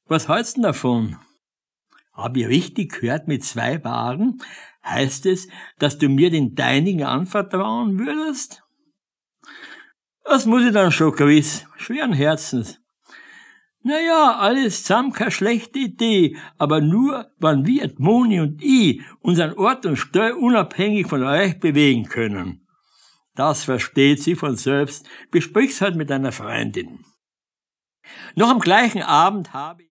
Was hältst du davon? Hab ich richtig gehört mit 2 Wagen? Heißt es, dass du mir den deinigen anvertrauen würdest? Das muss ich dann schon gewiss, schweren Herzens. Naja, alles zusammen keine schlechte Idee, aber nur, wenn wir, Moni und ich, unseren Ort und Steuer unabhängig von euch bewegen können. Das versteht sie von selbst, besprich's halt mit deiner Freundin. Noch am gleichen Abend habe ich